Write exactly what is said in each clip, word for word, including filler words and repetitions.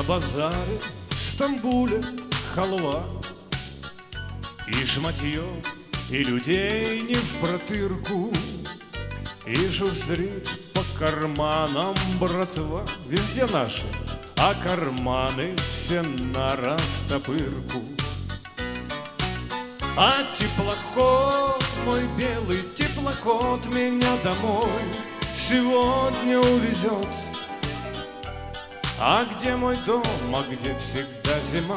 базаре в Стамбуле халва и шматье, и людей не в протырку, и шустрит по карманам братва. Везде наши, а карманы все на растопырку. А теплоход, мой белый теплоход, меня домой сегодня увезет. А где мой дом, а где всегда зима?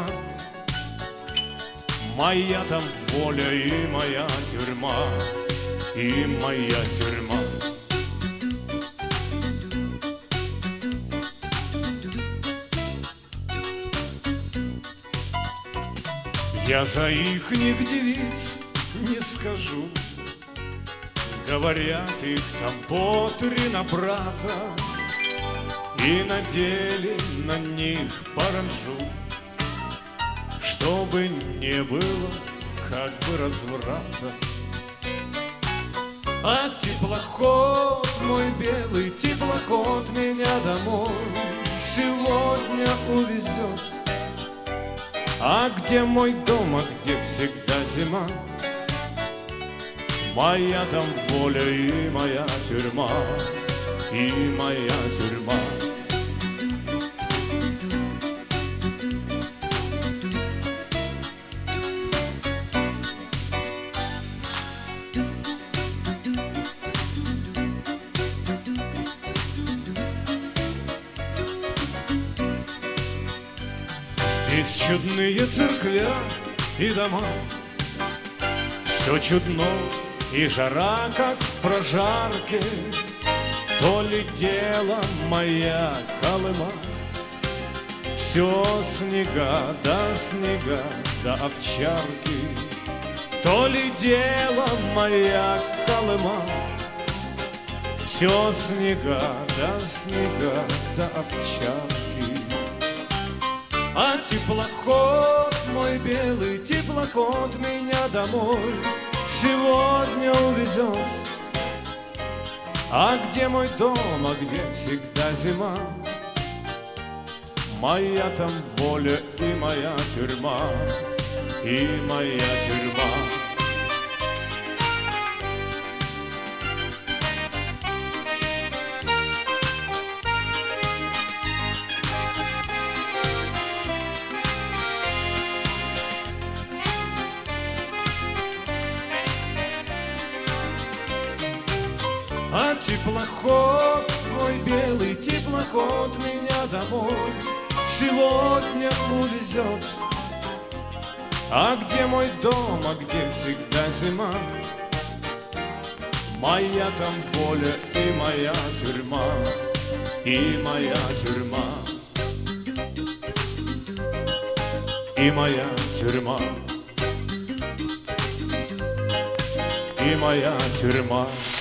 Моя там воля и моя тюрьма, и моя тюрьма. Я за ихних девиц не скажу, говорят, их там по три на брата, и надели на них паранжу, чтобы не было как бы разврата. А теплоход, мой белый теплоход, меня домой сегодня увезет. А где мой дом, а где всегда зима? Моя там воля и моя тюрьма, и моя тюрьма. Здесь чудные церквя и дома, все чудно, и жара, как в прожарке. То ли дело моя Колыма, все снега да снега да овчарки. То ли дело моя Колыма, все снега да снега да овчарки. А теплоход, мой белый теплоход, меня домой сегодня увезет. А где мой дом, а где всегда зима? Моя там воля и моя тюрьма, и моя тюрьма. А теплоход, мой белый теплоход, меня домой сегодня увезет. А где мой дом, а где всегда зима? Моя там воля и моя тюрьма, и моя тюрьма, и моя тюрьма, и моя тюрьма.